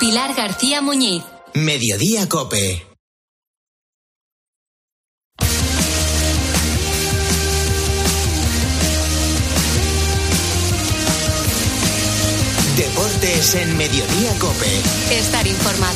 Pilar García Muñiz. Mediodía COPE. Deportes en Mediodía COPE. Estar informado.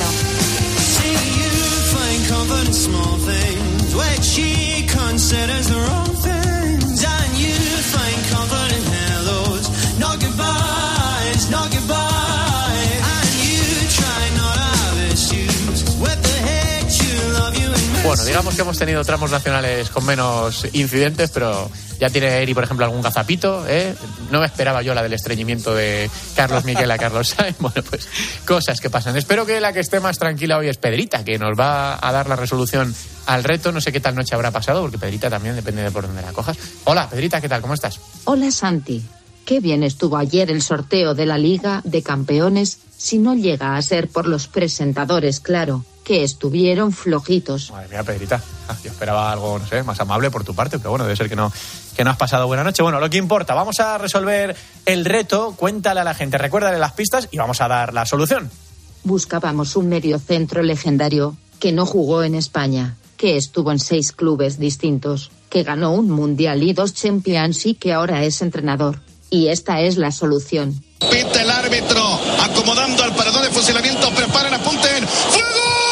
Bueno, digamos que hemos tenido tramos nacionales con menos incidentes, pero ya tiene Eri, por ejemplo, algún gazapito, ¿eh? No me esperaba yo la del estreñimiento de Carlos Miquel a Carlos Sainz. Bueno, pues cosas que pasan. Espero que la que esté más tranquila hoy es Pedrita, que nos va a dar la resolución al reto. No sé qué tal noche habrá pasado, porque Pedrita también depende de por dónde la cojas. Hola, Pedrita, ¿qué tal? ¿Cómo estás? Hola, Santi. Qué bien estuvo ayer el sorteo de la Liga de Campeones, si no llega a ser por los presentadores, claro, que estuvieron flojitos. Madre mía, Pedrita, yo esperaba algo, no sé, más amable por tu parte, pero bueno, debe ser que no has pasado buena noche. Bueno, lo que importa, vamos a resolver el reto, cuéntale a la gente, recuérdale las pistas y vamos a dar la solución. Buscábamos un mediocentro legendario que no jugó en España, que estuvo en 6 clubes distintos, que ganó un Mundial y 2 Champions y que ahora es entrenador. Y esta es la solución. Pita el árbitro, acomodando al paredón de fusilamiento, preparen, apunten. ¡Fuego!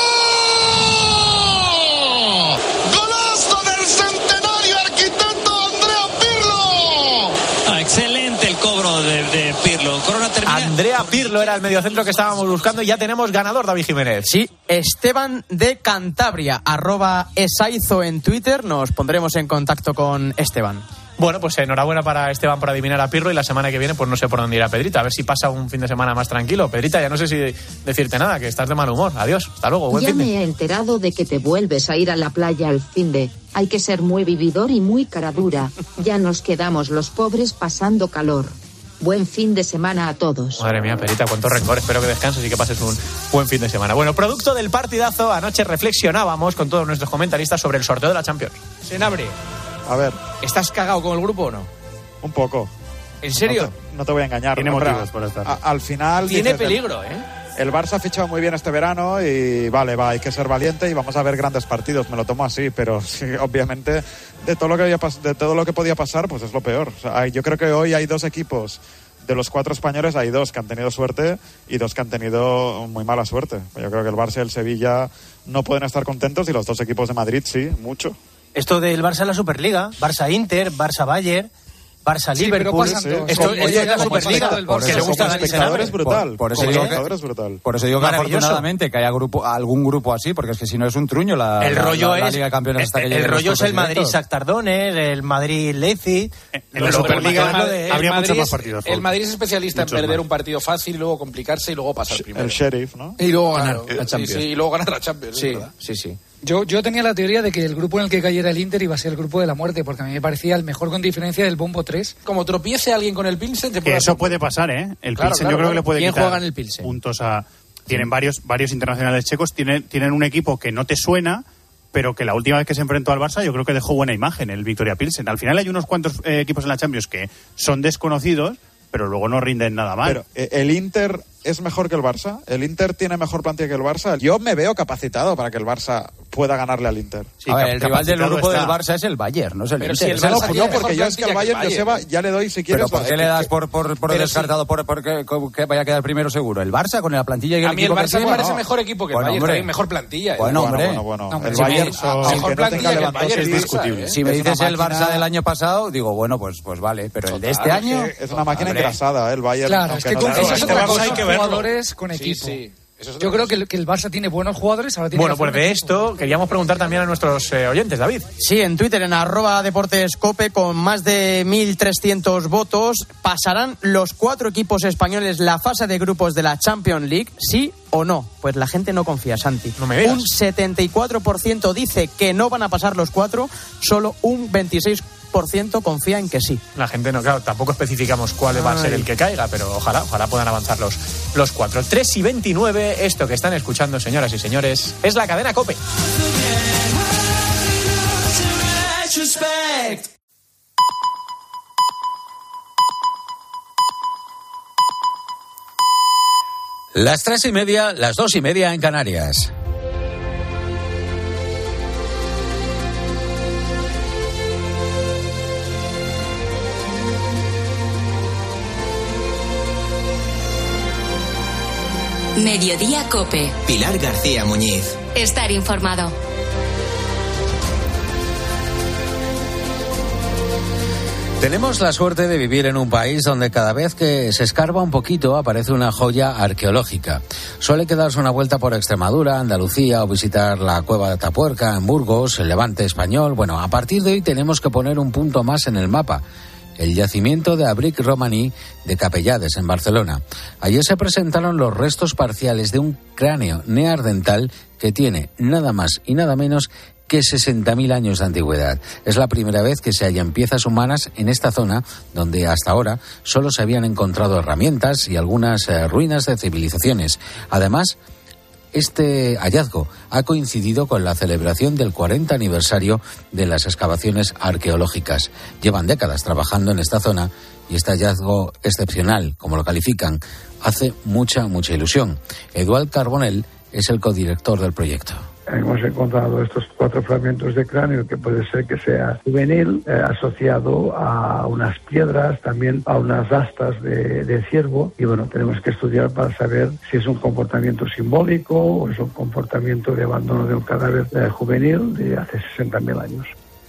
¡Golazo del centenario arquitecto Andrea Pirlo! Excelente el cobro de Pirlo. Corona termina. Andrea Pirlo era el mediocentro que estábamos buscando y ya tenemos ganador, David Jiménez. Sí, Esteban de Cantabria, @esaizo en Twitter. Nos pondremos en contacto con Esteban. Bueno, pues enhorabuena para Esteban por adivinar a Pirlo y la semana que viene pues no sé por dónde irá Pedrita, a ver si pasa un fin de semana más tranquilo. Pedrita, ya no sé si decirte nada, que estás de mal humor. Adiós, hasta luego, buen fin de. Ya me he enterado de que te vuelves a ir a la playa al fin de. Hay que ser muy vividor y muy caradura. Ya nos quedamos los pobres pasando calor. Buen fin de semana a todos. Madre mía, Pedrita, cuánto rencor. Espero que descanses y que pases un buen fin de semana. Bueno, producto del partidazo, anoche reflexionábamos con todos nuestros comentaristas sobre el sorteo de la Champions. Senabre, a ver, ¿estás cagado con el grupo o no? un poco. ¿En serio? No te voy a engañar. Tiene Hombre, motivos para estar. Al final... Tiene dices, peligro, El Barça ha fichado muy bien este verano y vale, hay que ser valiente y vamos a ver grandes partidos. Me lo tomo así, pero sí, obviamente de todo lo que podía pasar, pues es lo peor. O sea, yo creo que hoy hay 2 equipos. De los 4 españoles hay 2 que han tenido suerte y 2 que han tenido muy mala suerte. Yo creo que el Barça y el Sevilla no pueden estar contentos y los 2 equipos de Madrid sí, mucho. Esto del Barça en la Superliga, Barça-Inter, Barça-Bayern, Barça-Liverpool. Sí, esto es la Superliga, que le gusta al espectador es brutal. Por eso digo que afortunadamente que haya algún grupo así, porque es que si no es un truño la Liga de Campeones hasta que el rollo es el Madrid-Shakhtar Donetsk, el Madrid-Leipzig. En la Superliga habría muchos más partidos. El Madrid es especialista en perder un partido fácil y luego complicarse y luego pasar primero. El Sheriff, ¿no? Y luego ganar la Champions. Sí, y luego ganar la Champions. Sí. Yo tenía la teoría de que el grupo en el que cayera el Inter iba a ser el grupo de la muerte, porque a mí me parecía el mejor con diferencia del bombo 3. Como tropiece alguien con el Pilsen, eso puede pasar, ¿eh? El Pilsen yo creo que le puede quitar. ¿Quién juega en el Pilsen? Puntos a... Tienen varios internacionales checos, tienen un equipo que no te suena, pero que la última vez que se enfrentó al Barça yo creo que dejó buena imagen, el Victoria Pilsen. Al final hay unos cuantos equipos en la Champions que son desconocidos, pero luego no rinden nada mal. Pero el Inter es mejor que el Barça. El Inter tiene mejor plantilla que el Barça. Yo me veo capacitado para que el Barça pueda ganarle al Inter. Sí, a ver, el rival del grupo del Barça es el Bayern, no es el Inter. Si el Barça no, porque yo es que al Bayern Joseba ya le doy si quieres. ¿Pero por qué le das por descartado que vaya a quedar primero seguro? ¿El Barça con la plantilla y el equipo que tiene? A mí el Barça me parece mejor equipo que el Bayern, tiene mejor plantilla. Bueno, el Bayern mejor plantilla que el Bayern es discutible. Si me dices el Barça del año pasado, digo, bueno, pues vale, pero el de este año... Es una máquina engrasada, el Bayern. Claro, es que con jugadores con equipo. Sí. Yo creo que el Barça tiene buenos jugadores. Ahora tiene bueno, pues de esto queríamos preguntar también a nuestros oyentes, David. Sí, en Twitter, en @deportescope, con más de 1.300 votos, ¿pasarán los 4 equipos españoles la fase de grupos de la Champions League? ¿Sí o no? Pues la gente no confía, Santi. No me veas. Un 74% dice que no van a pasar los 4, solo un 26% confía en que sí. La gente no, claro, tampoco especificamos cuál va a ser el que caiga, pero ojalá puedan avanzar los 4. 3:29, esto que están escuchando, señoras y señores, es la cadena COPE. Las 3:30, las 2:30 en Canarias. Mediodía COPE. Pilar García Muñiz. Estar informado. Tenemos la suerte de vivir en un país donde cada vez que se escarba un poquito aparece una joya arqueológica. Suele quedarse una vuelta por Extremadura, Andalucía o visitar la Cueva de Atapuerca en Burgos, el Levante español. Bueno, a partir de hoy tenemos que poner un punto más en el mapa. El yacimiento de Abric Romaní de Capellades, en Barcelona. Ayer se presentaron los restos parciales de un cráneo neandertal que tiene nada más y nada menos que 60.000 años de antigüedad. Es la primera vez que se hallan piezas humanas en esta zona, donde hasta ahora solo se habían encontrado herramientas y algunas ruinas de civilizaciones. Además, este hallazgo ha coincidido con la celebración del 40 aniversario de las excavaciones arqueológicas. Llevan décadas trabajando en esta zona y este hallazgo excepcional, como lo califican, hace mucha ilusión. Eduard Carbonell es el codirector del proyecto. Hemos encontrado estos 4 fragmentos de cráneo que puede ser que sea juvenil, asociado a unas piedras, también a unas astas de ciervo. Y bueno, tenemos que estudiar para saber si es un comportamiento simbólico o es un comportamiento de abandono de un cadáver juvenil de hace 60.000 años.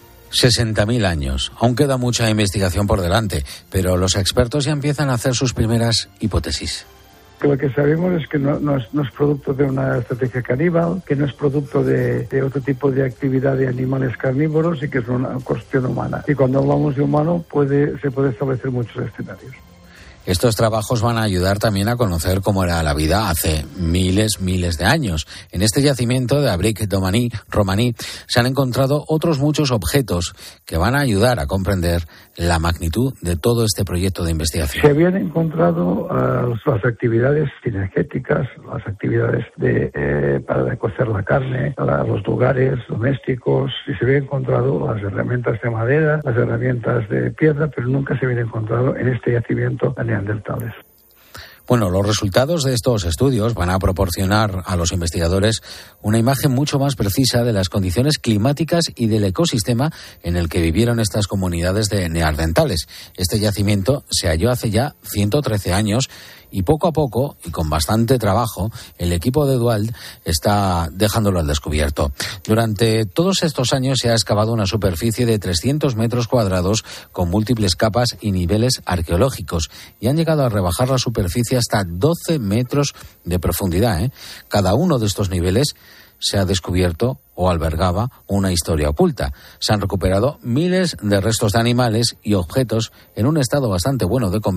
60.000 años. Aún queda mucha investigación por delante, pero los expertos ya empiezan a hacer sus primeras hipótesis. Que lo que sabemos es que no es producto de una estrategia caníbal, que no es producto de otro tipo de actividad de animales carnívoros y que es una cuestión humana. Y cuando hablamos de humano se puede establecer muchos escenarios. Estos trabajos van a ayudar también a conocer cómo era la vida hace miles de años. En este yacimiento de Abric Romaní se han encontrado otros muchos objetos que van a ayudar a comprender la magnitud de todo este proyecto de investigación. Se habían encontrado las actividades cinegéticas, las actividades para cocer la carne, los lugares domésticos, y se habían encontrado las herramientas de madera, las herramientas de piedra, pero nunca se habían encontrado en este yacimiento neandertales. Bueno, los resultados de estos estudios van a proporcionar a los investigadores una imagen mucho más precisa de las condiciones climáticas y del ecosistema en el que vivieron estas comunidades de neandertales. Este yacimiento se halló hace ya 113 años y poco a poco, y con bastante trabajo, el equipo de Eduard está dejándolo al descubierto. Durante todos estos años se ha excavado una superficie de 300 metros cuadrados con múltiples capas y niveles arqueológicos y han llegado a rebajar la superficie hasta 12 metros de profundidad. Cada uno de estos niveles se ha descubierto o albergaba una historia oculta. Se han recuperado miles de restos de animales y objetos en un estado bastante bueno de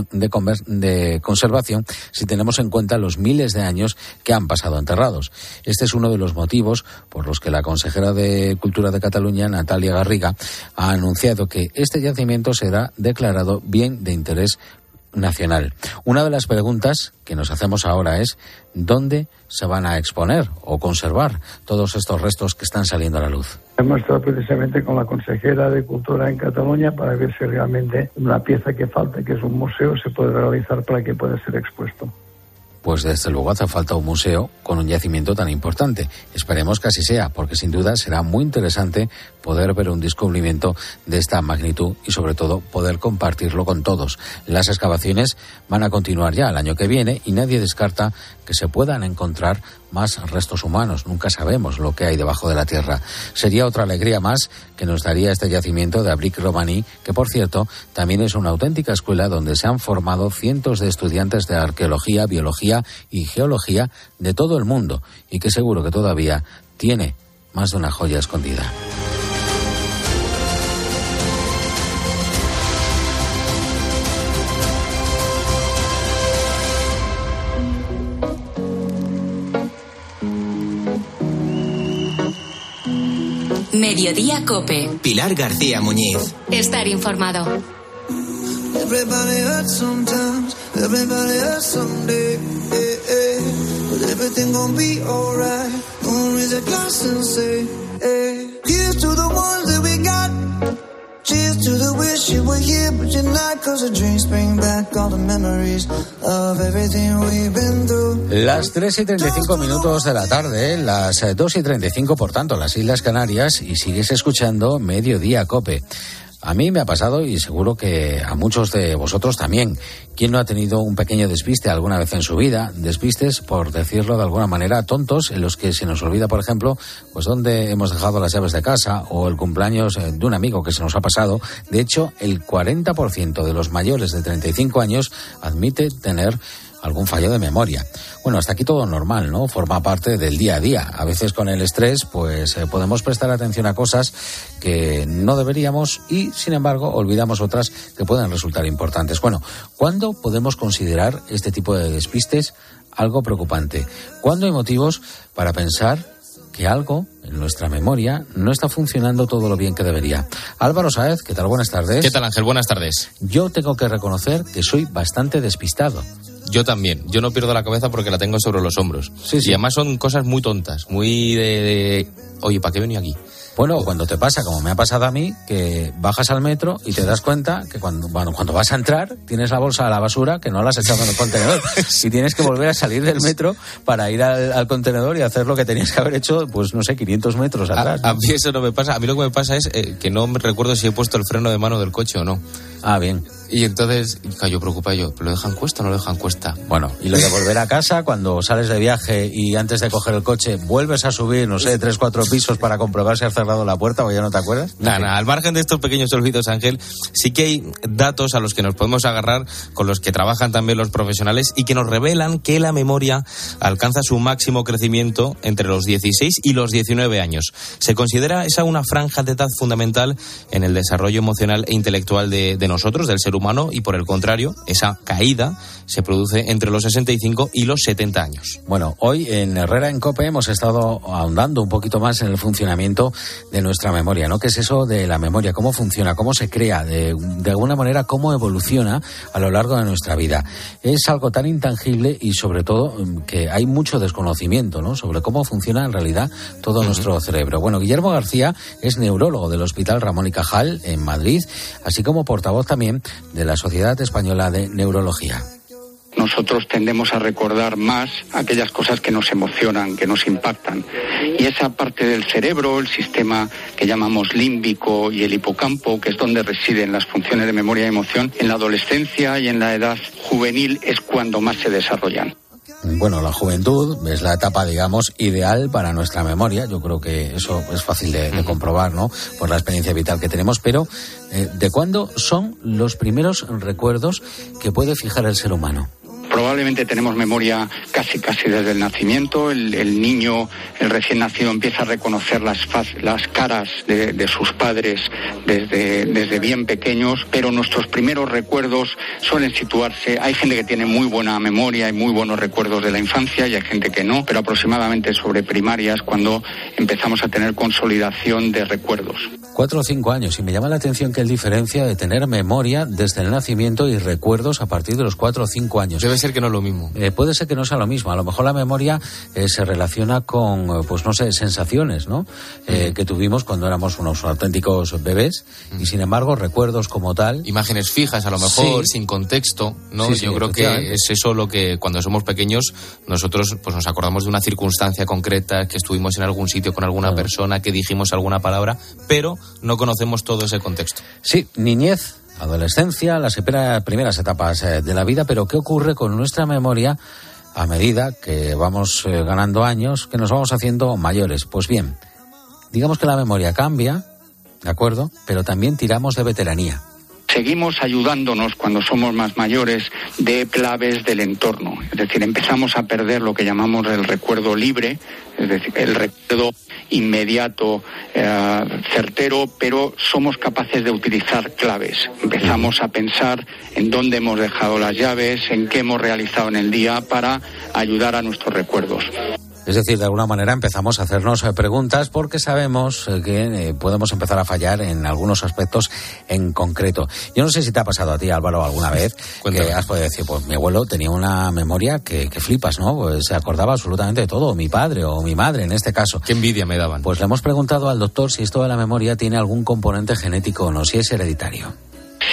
conservación si tenemos en cuenta los miles de años que han pasado enterrados. Este es uno de los motivos por los que la consejera de Cultura de Cataluña, Natalia Garriga, ha anunciado que este yacimiento será declarado bien de interés nacional. Una de las preguntas que nos hacemos ahora es ¿dónde se van a exponer o conservar todos estos restos que están saliendo a la luz? Hemos estado precisamente con la consejera de Cultura en Cataluña para ver si realmente una pieza que falta, que es un museo, se puede realizar para que pueda ser expuesto. Pues desde luego hace falta un museo con un yacimiento tan importante. Esperemos que así sea, porque sin duda será muy interesante poder ver un descubrimiento de esta magnitud y sobre todo poder compartirlo con todos. Las excavaciones van a continuar ya el año que viene y nadie descarta que se puedan encontrar más restos humanos. Nunca sabemos lo que hay debajo de la tierra. Sería otra alegría más que nos daría este yacimiento de Abric Romaní, que por cierto también es una auténtica escuela donde se han formado cientos de estudiantes de arqueología, biología y geología de todo el mundo y que seguro que todavía tiene más de una joya escondida. Mediodía COPE. Pilar García Muñiz. Estar informado. Everybody hurts sometimes, everybody hurts someday. But everything gon' be alright. Gonna raise a glass and say, here's to the ones that we got. Cheers to the wish you were here, but you're not. 'Cause the drinks bring back all the memories of everything we've been through. Las 3:35 de la tarde, las 2:35, por tanto, las Islas Canarias, y sigues escuchando Mediodía Cope. A mí me ha pasado, y seguro que a muchos de vosotros también. ¿Quién no ha tenido un pequeño despiste alguna vez en su vida? Despistes, por decirlo de alguna manera, tontos, en los que se nos olvida, por ejemplo, pues dónde hemos dejado las llaves de casa, o el cumpleaños de un amigo que se nos ha pasado. De hecho, el 40% de los mayores de 35 años admite tener algún fallo de memoria. Bueno, hasta aquí todo normal, ¿no? Forma parte del día a día. A veces con el estrés, pues podemos prestar atención a cosas que no deberíamos y, sin embargo, olvidamos otras que pueden resultar importantes. Bueno, ¿cuándo podemos considerar este tipo de despistes algo preocupante? ¿Cuándo hay motivos para pensar que algo en nuestra memoria no está funcionando todo lo bien que debería? Álvaro Sáez, ¿qué tal? Buenas tardes. ¿Qué tal, Ángel? Buenas tardes. Yo tengo que reconocer que soy bastante despistado. Yo también. Yo no pierdo la cabeza porque la tengo sobre los hombros. Sí. Y además son cosas muy tontas, muy de... Oye, ¿para qué he venido aquí? Bueno, cuando te pasa, como me ha pasado a mí, que bajas al metro y te das cuenta que cuando vas a entrar tienes la bolsa a la basura que no la has echado en el contenedor y tienes que volver a salir del metro para ir al contenedor y hacer lo que tenías que haber hecho, pues no sé, 500 metros atrás. A mí eso no me pasa. A mí lo que me pasa es que no me recuerdo si he puesto el freno de mano del coche o no. Ah, bien. Y entonces, yo preocupado, ¿lo dejan cuesta o no lo dejan cuesta? Bueno, y lo de volver a casa, cuando sales de viaje y antes de coger el coche vuelves a subir, no sé, 3-4 pisos para comprobar si has cerrado la puerta o ya no te acuerdas. Nada, al margen de estos pequeños olvidos, Ángel, sí que hay datos a los que nos podemos agarrar, con los que trabajan también los profesionales y que nos revelan que la memoria alcanza su máximo crecimiento entre los 16 y los 19 años. Se considera esa una franja de edad fundamental en el desarrollo emocional e intelectual de nosotros, del ser humano, y por el contrario, esa caída se produce entre los 65 y los 70 años. Bueno, hoy en Herrera en COPE hemos estado ahondando un poquito más en el funcionamiento de nuestra memoria, ¿no? ¿Qué es eso de la memoria? ¿Cómo funciona? ¿Cómo se crea? De alguna manera, ¿cómo evoluciona a lo largo de nuestra vida? Es algo tan intangible y, sobre todo, que hay mucho desconocimiento, ¿no? Sobre cómo funciona en realidad todo nuestro cerebro. Bueno, Guillermo García es neurólogo del Hospital Ramón y Cajal en Madrid, así como portavoz también de la Sociedad Española de Neurología. Nosotros tendemos a recordar más aquellas cosas que nos emocionan, que nos impactan. Y esa parte del cerebro, el sistema que llamamos límbico y el hipocampo, que es donde residen las funciones de memoria y emoción, en la adolescencia y en la edad juvenil es cuando más se desarrollan. Bueno, la juventud es la etapa, digamos, ideal para nuestra memoria. Yo creo que eso es fácil de comprobar, ¿no? Por la experiencia vital que tenemos. Pero, ¿de cuándo son los primeros recuerdos que puede fijar el ser humano? Probablemente tenemos memoria casi desde el nacimiento. El niño, el recién nacido, empieza a reconocer las caras de sus padres desde bien pequeños, pero nuestros primeros recuerdos suelen situarse. Hay gente que tiene muy buena memoria y muy buenos recuerdos de la infancia y hay gente que no, pero aproximadamente sobre primarias cuando empezamos a tener consolidación de recuerdos. 4 o 5 años, y me llama la atención que él diferencia de tener memoria desde el nacimiento y recuerdos a partir de los 4 o 5 años. Debe ser que no es lo mismo. Puede ser que no sea lo mismo. A lo mejor la memoria se relaciona con, pues no sé, sensaciones, ¿no? Que tuvimos cuando éramos unos auténticos bebés y, sin embargo, recuerdos como tal. Imágenes fijas, a lo mejor, sin contexto, ¿no? Yo creo que es eso lo que, cuando somos pequeños, nosotros pues nos acordamos de una circunstancia concreta, que estuvimos en algún sitio con alguna persona, que dijimos alguna palabra, pero no conocemos todo ese contexto. Sí, niñez, adolescencia, las primeras etapas de la vida, pero ¿qué ocurre con nuestra memoria a medida que vamos ganando años, que nos vamos haciendo mayores? Pues bien, digamos que la memoria cambia, ¿de acuerdo? Pero también tiramos de veteranía. Seguimos ayudándonos cuando somos más mayores de claves del entorno. Es decir, empezamos a perder lo que llamamos el recuerdo libre, es decir, el recuerdo inmediato, certero, pero somos capaces de utilizar claves. Empezamos a pensar en dónde hemos dejado las llaves, en qué hemos realizado en el día para ayudar a nuestros recuerdos. Es decir, de alguna manera empezamos a hacernos preguntas porque sabemos que podemos empezar a fallar en algunos aspectos en concreto. Yo no sé si te ha pasado a ti, Álvaro, alguna vez que has podido decir, pues mi abuelo tenía una memoria que flipas, ¿no? Pues se acordaba absolutamente de todo, mi padre o mi madre en este caso. Qué envidia me daban. Pues le hemos preguntado al doctor si esto de la memoria tiene algún componente genético o no, si es hereditario.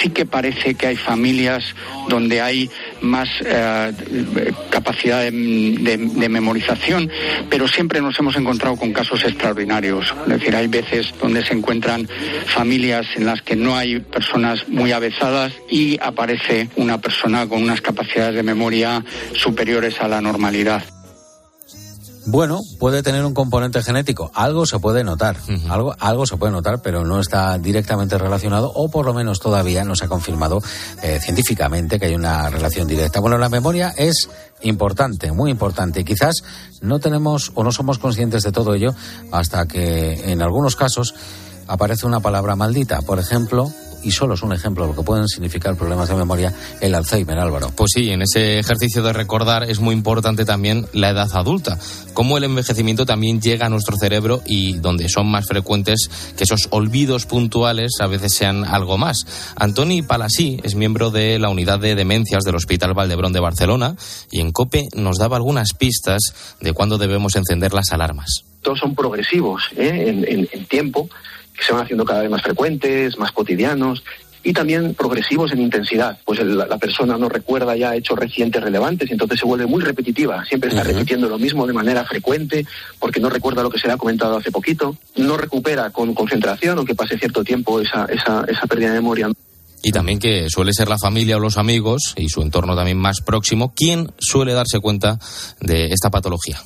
sí que parece que hay familias donde hay más capacidad de memorización, pero siempre nos hemos encontrado con casos extraordinarios. Es decir, hay veces donde se encuentran familias en las que no hay personas muy avezadas y aparece una persona con unas capacidades de memoria superiores a la normalidad. Bueno, puede tener un componente genético, algo se puede notar, algo se puede notar, pero no está directamente relacionado, o por lo menos todavía no se ha confirmado científicamente que hay una relación directa. Bueno, la memoria es importante, muy importante, y quizás no tenemos o no somos conscientes de todo ello hasta que en algunos casos aparece una palabra maldita, por ejemplo, y solo es un ejemplo de lo que pueden significar problemas de memoria, el Alzheimer, Álvaro. Pues sí, en ese ejercicio de recordar es muy importante también la edad adulta, cómo el envejecimiento también llega a nuestro cerebro y donde son más frecuentes que esos olvidos puntuales a veces sean algo más. Antoni Palasí es miembro de la unidad de demencias del Hospital Valdebrón de Barcelona y en COPE nos daba algunas pistas de cuándo debemos encender las alarmas. Todos son progresivos en tiempo, que se van haciendo cada vez más frecuentes, más cotidianos y también progresivos en intensidad. Pues la persona no recuerda ya hechos recientes relevantes y entonces se vuelve muy repetitiva. Siempre está repitiendo lo mismo de manera frecuente porque no recuerda lo que se le ha comentado hace poquito. No recupera con concentración, aunque pase cierto tiempo esa pérdida de memoria. Y también que suele ser la familia o los amigos y su entorno también más próximo quien suele darse cuenta de esta patología.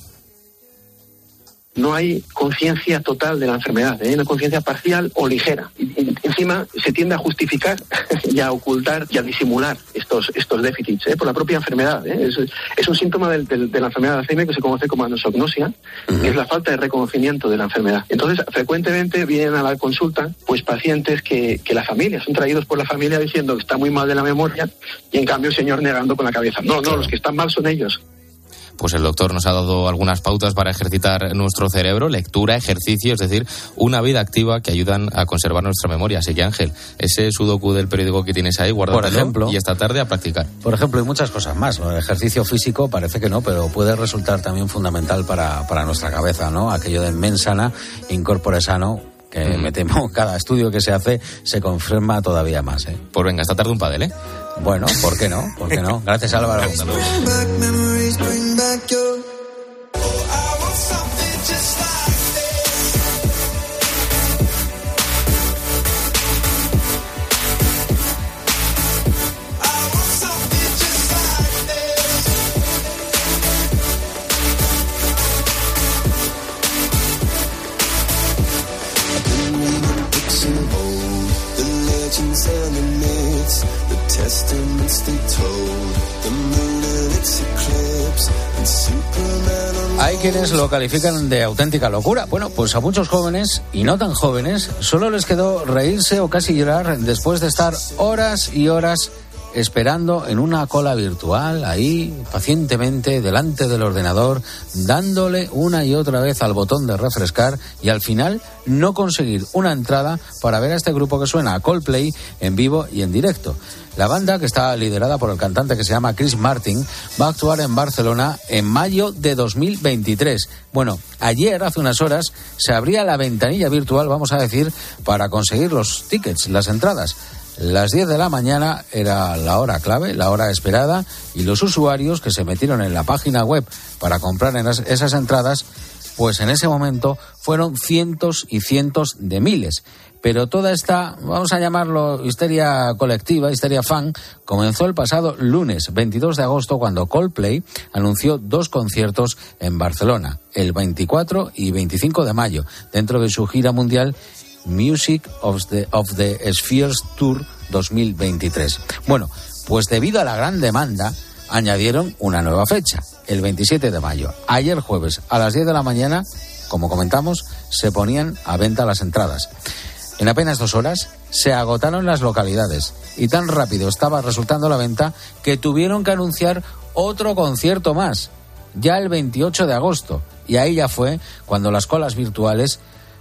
No hay conciencia total de la enfermedad, una conciencia parcial o ligera. Y encima se tiende a justificar y a ocultar y a disimular estos déficits por la propia enfermedad. Es un síntoma de la enfermedad de Alzheimer que se conoce como anosognosia, que es la falta de reconocimiento de la enfermedad. Entonces, frecuentemente vienen a la consulta pues pacientes que la familia, son traídos por la familia diciendo que está muy mal de la memoria y en cambio el señor negando con la cabeza. No, los que están mal son ellos. Pues el doctor nos ha dado algunas pautas para ejercitar nuestro cerebro, lectura, ejercicio, es decir, una vida activa que ayudan a conservar nuestra memoria. Así que Ángel, ese sudoku del periódico que tienes ahí, guárdalo, por ejemplo, y esta tarde a practicar. Por ejemplo, y muchas cosas más. El ejercicio físico parece que no, pero puede resultar también fundamental para nuestra cabeza, ¿no? Aquello de mens sana, in corpore sano, que me temo cada estudio que se hace se confirma todavía más. Pues venga, esta tarde un pádel, ¿eh? Bueno, ¿por qué no? ¿Por qué no? Gracias, Álvaro. Hay quienes lo califican de auténtica locura. Bueno, pues a muchos jóvenes, y no tan jóvenes, solo les quedó reírse o casi llorar después de estar horas y horas esperando en una cola virtual, ahí, pacientemente, delante del ordenador, dándole una y otra vez al botón de refrescar y al final no conseguir una entrada para ver a este grupo que suena a Coldplay en vivo y en directo. La banda, que está liderada por el cantante que se llama Chris Martin, va a actuar en Barcelona en mayo de 2023. Bueno, ayer, hace unas horas, se abría la ventanilla virtual, vamos a decir, para conseguir los tickets, las entradas. Las 10 de la mañana era la hora clave, la hora esperada, y los usuarios que se metieron en la página web para comprar esas entradas, pues en ese momento fueron cientos y cientos de miles. Pero toda esta, vamos a llamarlo histeria colectiva, histeria fan, comenzó el pasado lunes 22 de agosto cuando Coldplay anunció 2 conciertos en Barcelona, el 24 y 25 de mayo, dentro de su gira mundial Music of the Spheres Tour 2023. Bueno, pues debido a la gran demanda, añadieron una nueva fecha, el 27 de mayo. Ayer jueves, a las 10 de la mañana, como comentamos, se ponían a venta las entradas. En apenas 2 horas se agotaron las localidades y tan rápido estaba resultando la venta que tuvieron que anunciar otro concierto más, ya el 28 de agosto. Y ahí ya fue cuando las colas virtuales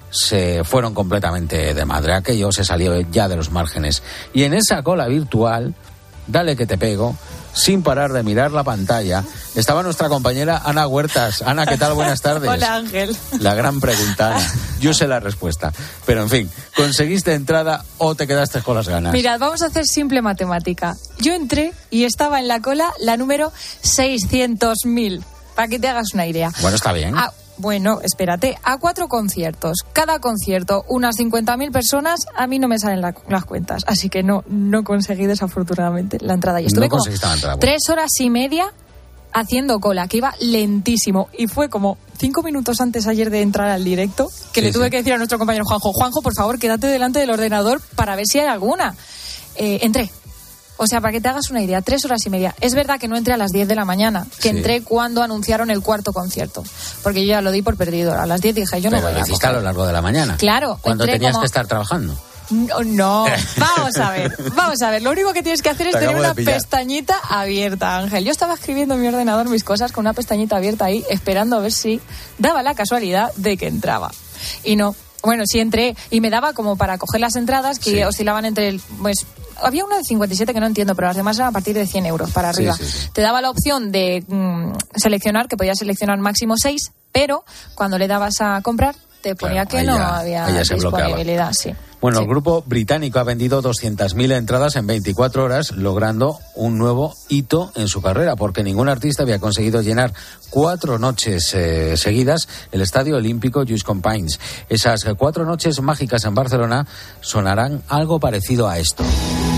se fueron completamente de madre. Aquello se salió ya de los márgenes. Y en esa cola virtual Dale que te pego, sin parar de mirar la pantalla, estaba nuestra compañera Ana Huertas. Ana, ¿qué tal? Buenas tardes. Hola, Ángel. La gran pregunta, Ana. Yo sé la respuesta. Pero, en fin, ¿conseguiste entrada o te quedaste con las ganas? Mirad, vamos a hacer simple matemática. Yo entré y estaba en la cola la número 600.000, para que te hagas una idea. Bueno, está bien. Bueno, espérate, a 4 conciertos. Cada concierto, unas 50.000 personas, a mí no me salen las cuentas. Así que no conseguí desafortunadamente la entrada. Y estuve como 3 horas y media haciendo cola, que iba lentísimo. Y fue como 5 minutos antes ayer de entrar al directo, que le tuve que decir a nuestro compañero Juanjo, por favor, quédate delante del ordenador para ver si hay alguna. Entré. O sea, para que te hagas una idea, 3 horas y media. Es verdad que no entré a las 10 de la mañana, que entré cuando anunciaron el 4.º concierto. Porque yo ya lo di por perdido. A las 10 dije, yo no voy a coger. Pero lo hiciste a lo largo de la mañana. Claro. Cuando tenías que estar trabajando. No, vamos a ver. Lo único que tienes que hacer es tener una pestañita abierta, Ángel. Yo estaba escribiendo en mi ordenador mis cosas con una pestañita abierta ahí, esperando a ver si daba la casualidad de que entraba. Y no. Bueno, sí entré y me daba como para coger las entradas que oscilaban entre había una de 57 que no entiendo, pero las demás eran a partir de 100 euros para arriba. Sí. Te daba la opción de seleccionar, que podías seleccionar máximo 6, pero cuando le dabas a comprar te ponía que no había disponibilidad. Sí. Bueno, el grupo británico ha vendido 200.000 entradas en 24 horas, logrando un nuevo hito en su carrera, porque ningún artista había conseguido llenar 4 noches seguidas el Estadio Olímpico Lluís Companys. Esas 4 noches mágicas en Barcelona sonarán algo parecido a esto.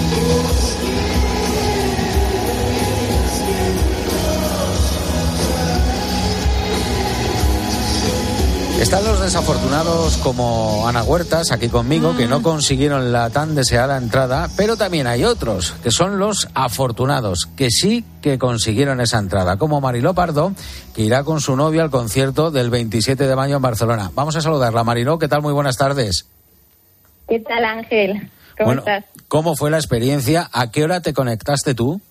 Están los desafortunados como Ana Huertas, aquí conmigo, que no consiguieron la tan deseada entrada, pero también hay otros, que son los afortunados, que sí que consiguieron esa entrada, como Mariló Pardo, que irá con su novio al concierto del 27 de mayo en Barcelona. Vamos a saludarla. Mariló, ¿qué tal? Muy buenas tardes. ¿Qué tal, Ángel? ¿Cómo estás? ¿Cómo fue la experiencia? ¿A qué hora te conectaste tú?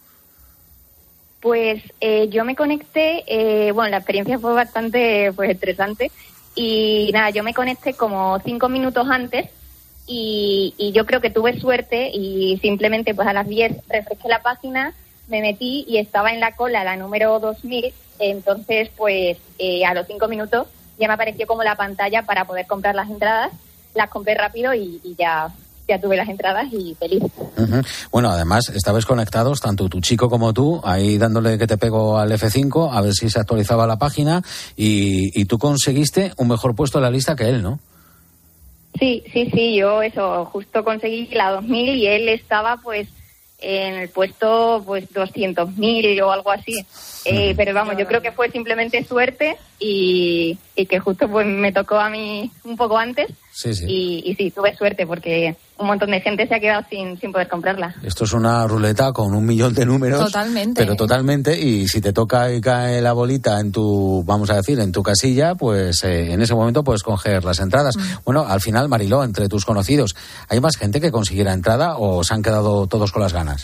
Pues yo me conecté, la experiencia fue bastante estresante. Y nada, yo me conecté como 5 minutos antes y yo creo que tuve suerte y simplemente pues a las 10 refresqué la página, me metí y estaba en la cola la número 2000, entonces pues a los 5 minutos ya me apareció como la pantalla para poder comprar las entradas, las compré rápido y ya tuve las entradas y feliz. Uh-huh. Bueno, además estabais conectados, tanto tu chico como tú, ahí dándole que te pego al F5, a ver si se actualizaba la página, y tú conseguiste un mejor puesto en la lista que él, ¿no? Sí, yo justo conseguí la 2000 y él estaba pues en el puesto pues 200.000 o algo así. Pero vamos, yo creo que fue simplemente suerte y que justo pues me tocó a mí un poco antes. Sí. Y sí, tuve suerte porque un montón de gente se ha quedado sin poder comprarla. Esto es una ruleta con 1 millón de números. Totalmente. Pero totalmente, y si te toca y cae la bolita en tu, vamos a decir, en tu casilla, pues en ese momento puedes coger las entradas. Bueno, al final, Mariló, entre tus conocidos, ¿hay más gente que consiguiera entrada o se han quedado todos con las ganas?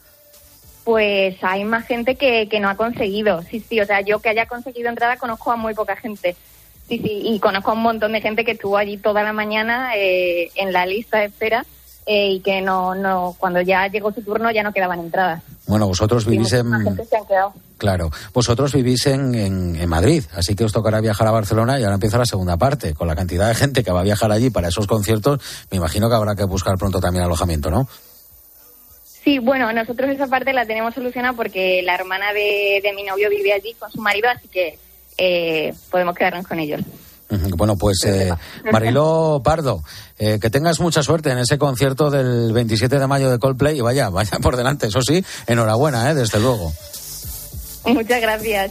Pues hay más gente que no ha conseguido. Sí, o sea, yo que haya conseguido entrada conozco a muy poca gente. Sí, y conozco a un montón de gente que estuvo allí toda la mañana en la lista de espera y que no cuando ya llegó su turno ya no quedaban entradas. Bueno, vosotros vivís en... gente se han quedado. Claro, vosotros vivís en Madrid, así que os tocará viajar a Barcelona y ahora empieza la segunda parte. Con la cantidad de gente que va a viajar allí para esos conciertos, me imagino que habrá que buscar pronto también alojamiento, ¿no? Sí, bueno, nosotros esa parte la tenemos solucionada porque la hermana de mi novio vive allí con su marido, así que podemos quedarnos con ellos. Bueno, pues Mariló Pardo, que tengas mucha suerte en ese concierto del 27 de mayo de Coldplay y vaya por delante, eso sí, enhorabuena, desde luego. Muchas gracias.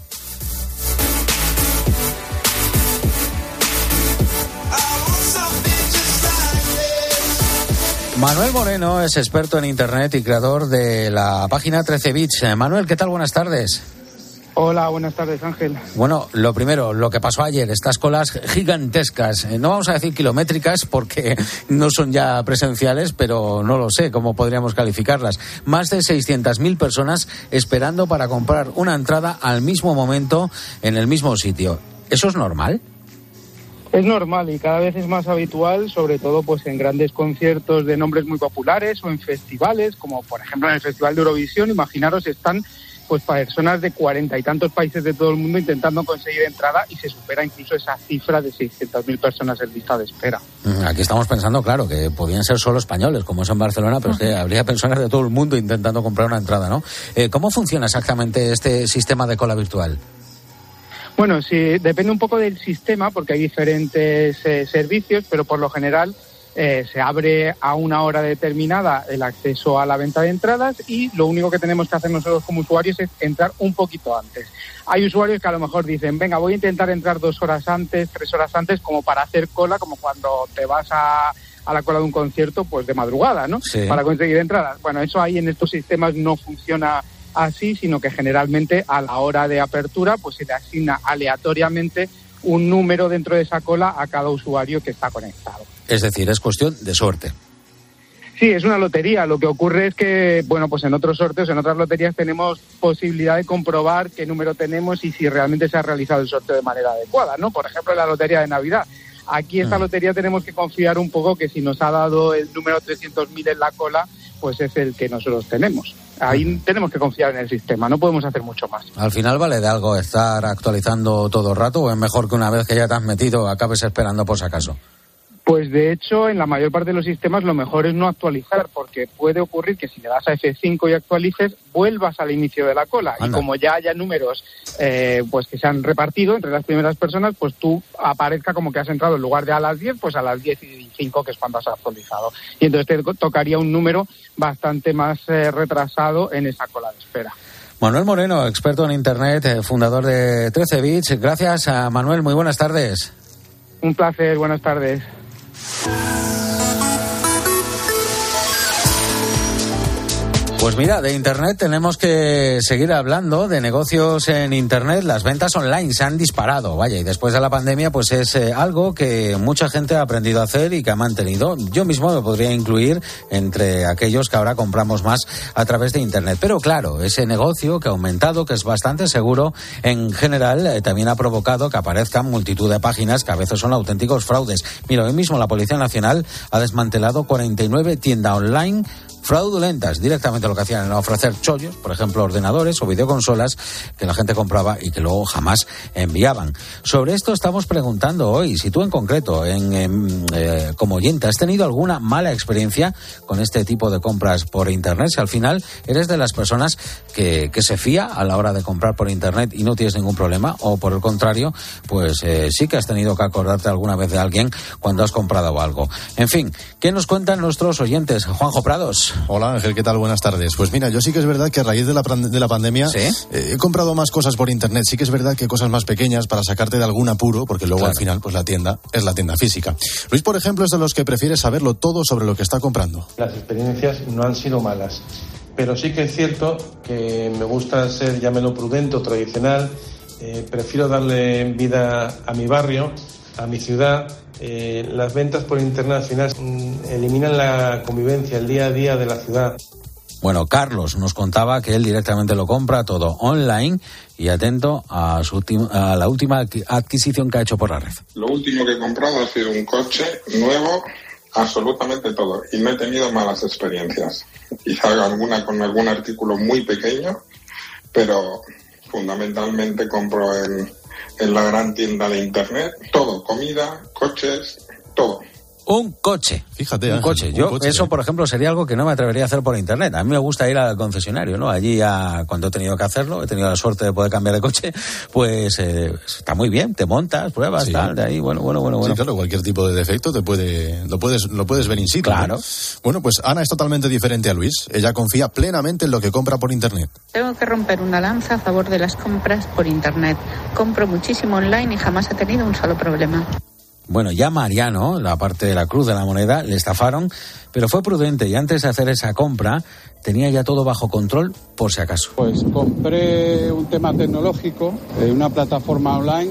Manuel Moreno es experto en Internet y creador de la página 13 Bits. Manuel, ¿qué tal? Buenas tardes. Hola, buenas tardes, Ángel. Bueno, lo primero, lo que pasó ayer, estas colas gigantescas, no vamos a decir kilométricas porque no son ya presenciales, pero no lo sé cómo podríamos calificarlas. Más de 600.000 personas esperando para comprar una entrada al mismo momento en el mismo sitio. ¿Eso es normal? Es normal y cada vez es más habitual, sobre todo pues en grandes conciertos de nombres muy populares o en festivales, como por ejemplo en el Festival de Eurovisión. Imaginaros, están pues personas de 40 y tantos países de todo el mundo intentando conseguir entrada y se supera incluso esa cifra de 600.000 personas en lista de espera. Aquí estamos pensando, claro, que podían ser solo españoles, como es en Barcelona, pero es que habría personas de todo el mundo intentando comprar una entrada, ¿no? ¿Cómo funciona exactamente este sistema de cola virtual? Bueno, sí, depende un poco del sistema porque hay diferentes servicios, pero por lo general se abre a una hora determinada el acceso a la venta de entradas y lo único que tenemos que hacer nosotros como usuarios es entrar un poquito antes. Hay usuarios que a lo mejor dicen, venga, voy a intentar entrar 2 horas antes, 3 horas antes, como para hacer cola, como cuando te vas a la cola de un concierto, pues de madrugada, ¿no? Sí. Para conseguir entradas. Bueno, eso ahí en estos sistemas no funciona así, sino que generalmente a la hora de apertura pues se le asigna aleatoriamente un número dentro de esa cola a cada usuario que está conectado. Es decir, es cuestión de suerte. Sí, es una lotería. Lo que ocurre es que, bueno, pues en otros sorteos, en otras loterías tenemos posibilidad de comprobar qué número tenemos y si realmente se ha realizado el sorteo de manera adecuada, ¿no? Por ejemplo, en la lotería de Navidad. Aquí esta lotería tenemos que confiar un poco que si nos ha dado el número 300.000 en la cola, pues es el que nosotros tenemos. Ahí tenemos que confiar en el sistema, no podemos hacer mucho más. Al final, ¿vale de algo estar actualizando todo el rato o es mejor que una vez que ya te has metido acabes esperando por si acaso? Pues de hecho, en la mayor parte de los sistemas lo mejor es no actualizar, porque puede ocurrir que si le das a F5 y actualices, vuelvas al inicio de la cola. Anda. Y como ya haya números pues que se han repartido entre las primeras personas, pues tú aparezca como que has entrado en lugar de a las 10, pues a las 10:05, que es cuando has actualizado. Y entonces te tocaría un número bastante más retrasado en esa cola de espera. Manuel Moreno, experto en Internet, fundador de 13 Bits. Gracias a Manuel, muy buenas tardes. Un placer, buenas tardes. Pues mira, de Internet tenemos que seguir hablando, de negocios en Internet. Las ventas online se han disparado, vaya, y después de la pandemia pues es algo que mucha gente ha aprendido a hacer y que ha mantenido. Yo mismo me podría incluir entre aquellos que ahora compramos más a través de Internet. Pero claro, ese negocio que ha aumentado, que es bastante seguro, en general también ha provocado que aparezcan multitud de páginas que a veces son auténticos fraudes. Mira, hoy mismo la Policía Nacional ha desmantelado 49 tiendas online fraudulentas. Directamente lo que hacían era ofrecer chollos, por ejemplo, ordenadores o videoconsolas que la gente compraba y que luego jamás enviaban. Sobre esto estamos preguntando hoy, si tú en concreto, como oyente, has tenido alguna mala experiencia con este tipo de compras por Internet, si al final eres de las personas que se fía a la hora de comprar por Internet y no tienes ningún problema, o por el contrario, pues sí que has tenido que acordarte alguna vez de alguien cuando has comprado algo. En fin, ¿qué nos cuentan nuestros oyentes? Juanjo Prados. Hola Ángel, ¿qué tal? Buenas tardes. Pues mira, yo sí que es verdad que a raíz de la pandemia he comprado más cosas por Internet. Sí que es verdad que cosas más pequeñas para sacarte de algún apuro, porque luego al final pues la tienda es la tienda física. Luis, por ejemplo, es de los que prefiere saberlo todo sobre lo que está comprando. Las experiencias no han sido malas, pero sí que es cierto que me gusta ser, llámelo prudente o tradicional. Prefiero darle vida a mi barrio, a mi ciudad. Las ventas por Internet al final eliminan la convivencia, el día a día de la ciudad. Bueno, Carlos nos contaba que él directamente lo compra todo online y atento a la última adquisición que ha hecho por la red. Lo último que he comprado ha sido un coche nuevo, absolutamente todo, y no he tenido malas experiencias. Quizá alguna con algún artículo muy pequeño, pero fundamentalmente compro en la gran tienda de Internet, todo, comida, coches, todo. Un coche. Fíjate, un coche. Eso, por ejemplo, sería algo que no me atrevería a hacer por Internet. A mí me gusta ir al concesionario, ¿no? Allí, cuando he tenido que hacerlo, he tenido la suerte de poder cambiar de coche, pues está muy bien, te montas, pruebas, tal, de ahí, bueno. Sí, claro, cualquier tipo de defecto lo puedes ver in situ. Claro. ¿No? Bueno, pues Ana es totalmente diferente a Luis. Ella confía plenamente en lo que compra por Internet. Tengo que romper una lanza a favor de las compras por Internet. Compro muchísimo online y jamás he tenido un solo problema. Bueno, ya Mariano, la parte de la cruz de la moneda, le estafaron, pero fue prudente y antes de hacer esa compra tenía ya todo bajo control por si acaso. Pues compré un tema tecnológico en una plataforma online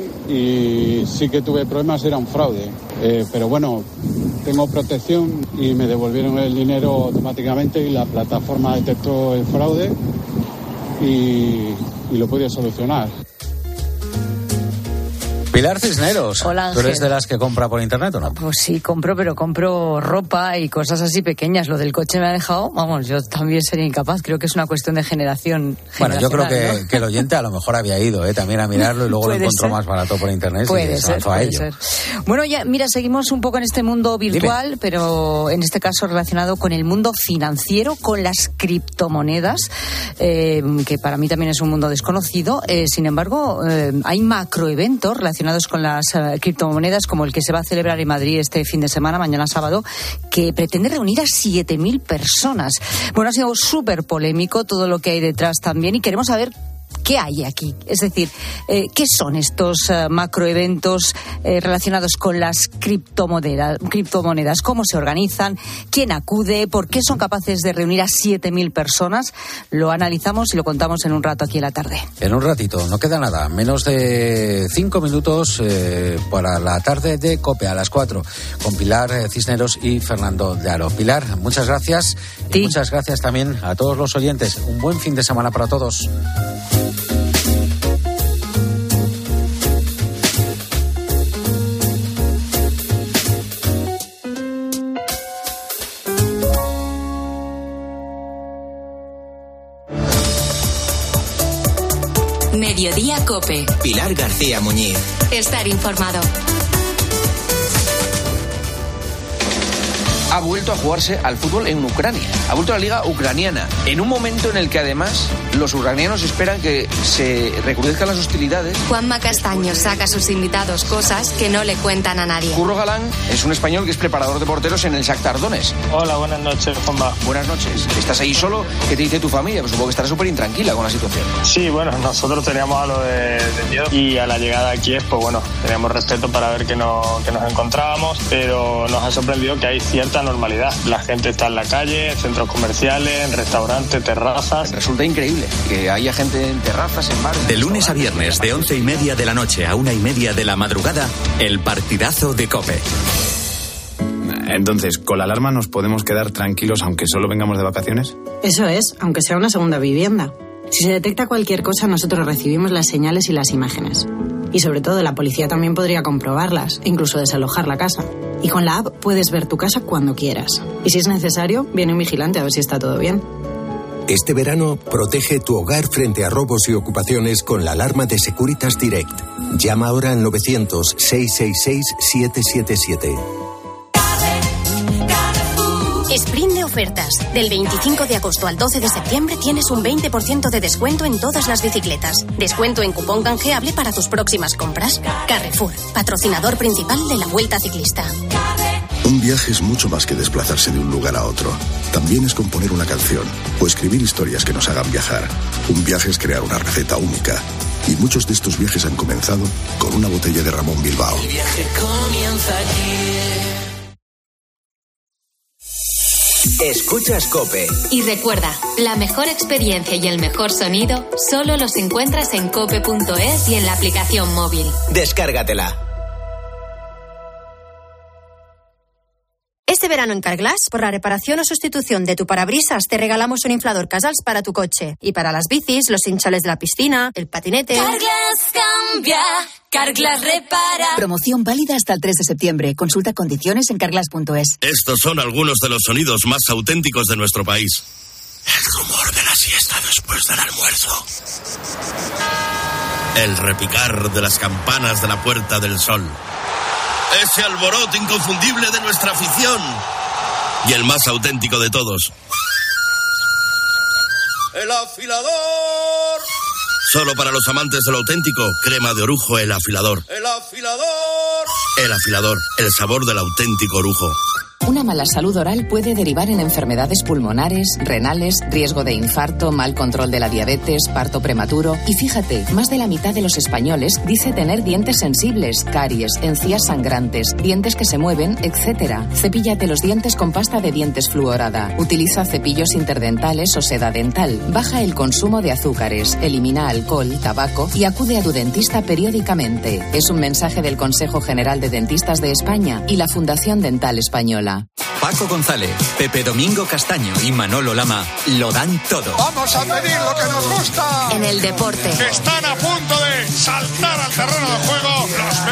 y sí que tuve problemas, era un fraude. Pero bueno, tengo protección y me devolvieron el dinero automáticamente y la plataforma detectó el fraude y lo pude solucionar. Pilar Cisneros. Hola, Ángel. ¿Tú eres de las que compra por internet o no? Pues sí, pero compro ropa y cosas así pequeñas. Lo del coche me ha dejado, vamos, yo también sería incapaz. Creo que es una cuestión de generación. Bueno, yo creo que el oyente a lo mejor había ido también a mirarlo y luego lo encontró más barato por internet y se lanzó a ello. Ser. Bueno, ya, mira, seguimos un poco en este mundo virtual, Dime. Pero en este caso relacionado con el mundo financiero, con las criptomonedas, que para mí también es un mundo desconocido. Sin embargo, hay macroeventos relacionados con las criptomonedas, como el que se va a celebrar en Madrid este fin de semana, mañana sábado, que pretende reunir a 7.000 personas. Bueno, ha sido súper polémico todo lo que hay detrás también y queremos saber ¿qué hay aquí? Es decir, ¿qué son estos macroeventos relacionados con las criptomonedas? ¿Cómo se organizan? ¿Quién acude? ¿Por qué son capaces de reunir a 7.000 personas? Lo analizamos y lo contamos en un rato aquí en la tarde. En un ratito, no queda nada. Menos de 5 minutos para la tarde de COPE a las 4 con Pilar Cisneros y Fernando de Aro. Pilar, muchas gracias. Y muchas gracias también a todos los oyentes. Un buen fin de semana para todos. Mediodía COPE. Pilar García Muñiz. Estar informado. Ha vuelto a jugarse al fútbol en Ucrania. Ha vuelto a la liga ucraniana. En un momento en el que además los ucranianos esperan que se recrudezcan las hostilidades. Juanma Castaño saca a sus invitados cosas que no le cuentan a nadie. Curro Galán es un español que es preparador de porteros en el Shakhtar Donetsk. Hola, buenas noches, Juanma. Buenas noches. ¿Estás ahí solo? ¿Qué te dice tu familia? Pues supongo que estarás súper intranquila con la situación. Sí, bueno, nosotros teníamos algo de miedo y a la llegada a Kiev, pues bueno, teníamos respeto para ver que nos encontrábamos, pero nos ha sorprendido que hay cierta normalidad. La gente está en la calle, en centros comerciales, en restaurantes, terrazas. Resulta increíble que haya gente en terrazas, en bares. De lunes a viernes, de 11:30 de la noche a 1:30 de la madrugada, el partidazo de COPE. Entonces, ¿con la alarma nos podemos quedar tranquilos aunque solo vengamos de vacaciones? Eso es, aunque sea una segunda vivienda. Si se detecta cualquier cosa, nosotros recibimos las señales y las imágenes. Y sobre todo, la policía también podría comprobarlas e incluso desalojar la casa. Y con la app puedes ver tu casa cuando quieras. Y si es necesario, viene un vigilante a ver si está todo bien. Este verano, protege tu hogar frente a robos y ocupaciones con la alarma de Securitas Direct. Llama ahora al 900-666-777. Sprint de ofertas. Del 25 de agosto al 12 de septiembre tienes un 20% de descuento en todas las bicicletas. Descuento en cupón canjeable para tus próximas compras. Carrefour, patrocinador principal de la Vuelta Ciclista. Un viaje es mucho más que desplazarse de un lugar a otro. También es componer una canción o escribir historias que nos hagan viajar. Un viaje es crear una receta única. Y muchos de estos viajes han comenzado con una botella de Ramón Bilbao. El viaje comienza aquí. Escuchas COPE. Y recuerda, la mejor experiencia y el mejor sonido solo los encuentras en cope.es y en la aplicación móvil. Descárgatela. Este verano en Carglass, por la reparación o sustitución de tu parabrisas, te regalamos un inflador Casals para tu coche. Y para las bicis, los hinchales de la piscina, el patinete... Carglass cambia, Carglass repara. Promoción válida hasta el 3 de septiembre. Consulta condiciones en carglass.es. Estos son algunos de los sonidos más auténticos de nuestro país. El rumor de la siesta después del almuerzo. El repicar de las campanas de la Puerta del Sol. Ese alboroto inconfundible de nuestra afición. Y el más auténtico de todos. ¡El afilador! Solo para los amantes de lo auténtico, crema de orujo El Afilador. ¡El afilador! El Afilador, el sabor del auténtico orujo. Una mala salud oral puede derivar en enfermedades pulmonares, renales, riesgo de infarto, mal control de la diabetes, parto prematuro. Y fíjate, más de la mitad de los españoles dice tener dientes sensibles, caries, encías sangrantes, dientes que se mueven, etc. Cepíllate los dientes con pasta de dientes fluorada. Utiliza cepillos interdentales o seda dental. Baja el consumo de azúcares, elimina alcohol, tabaco y acude a tu dentista periódicamente. Es un mensaje del Consejo General de Dentistas de España y la Fundación Dental Española. Paco González, Pepe Domingo Castaño y Manolo Lama lo dan todo. Vamos a pedir lo que nos gusta. En el deporte. Están a punto de saltar al terreno de juego los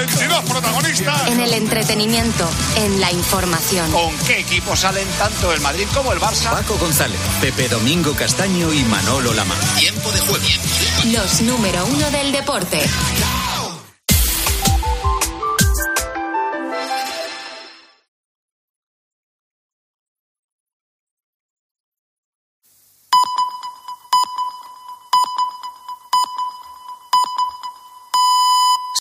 el entretenimiento en la información. ¿Con qué equipos salen tanto el Madrid como el Barça? Paco González, Pepe Domingo Castaño y Manolo Lama. Tiempo de juego. Los número 1 del deporte.